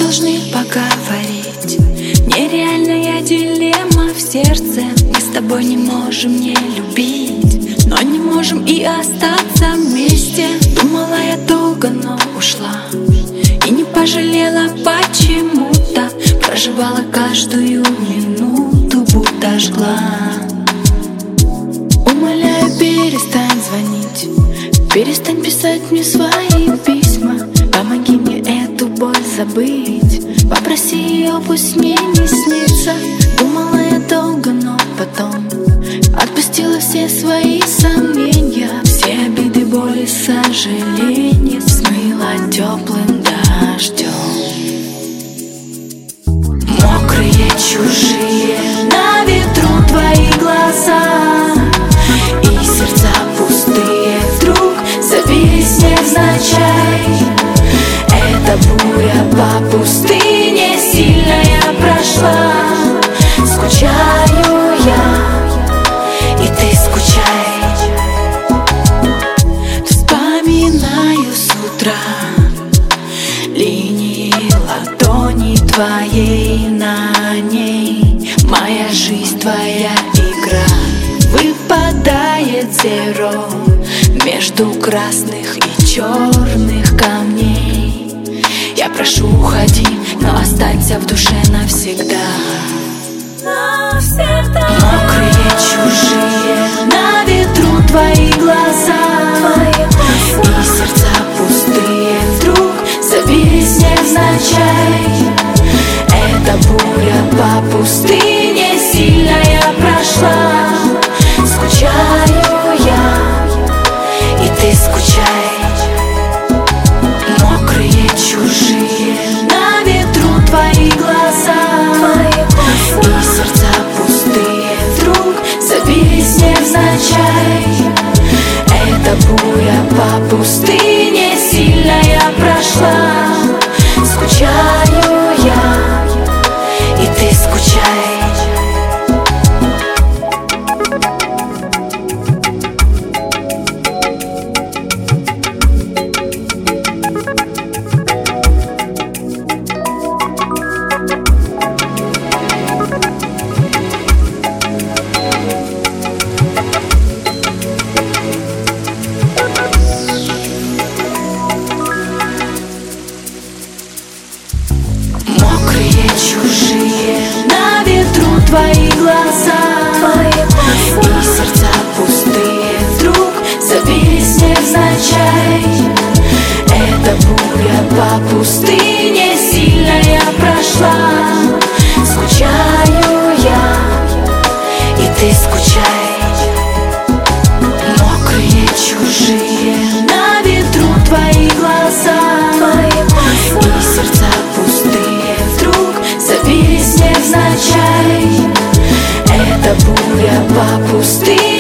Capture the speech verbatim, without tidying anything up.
должны поговорить. Нереальная дилемма в сердце. Мы с тобой не можем не любить, но не можем и остаться вместе. Думала я долго, но ушла и не пожалела почему-то. Проживала каждую минуту, будто жгла. Умоляю, перестань звонить, перестань писать мне свои письма. Помоги мне эту боль забыть, попроси ее, пусть мне не снится. Думала я долго, но потом отпустила все свои сомнения. Все обиды, боли, сожаления смыла теплым дождем. Мокрые, чужие, на ветру твои глаза, и сердца пустые вдруг забились невзначай. Эта буря по пустыне сильная прошла. Скучаю я, и ты скучай. Вспоминаю с утра линии ладони твоей, на ней моя жизнь, твоя игра. Выпадает зеро между красных и черных камней. Я прошу, уходи, но останься в душе навсегда. Навсегда. Мокрые, чужие, на ветру твои глаза, и сердца пустые вдруг забились невзначай. Эта буря по пустыне сильная прошла. Скучаю я, и ты скучай. Мокрые, чужие, на ветру твои глаза, и сердца пустые вдруг забились невзначай. Эта буря по пустыне сильная прошла. Скучаю я, и ты скучай. Чужие, на ветру твои глаза, и сердца пустые вдруг забились невзначай. Эта буря по пустыне сильная прошла. Скучаю я, и ты скучай. Мокрые, чужие, на ветру твои глаза, и сердца пустые вдруг забились невзначай. Эта буря по пустыне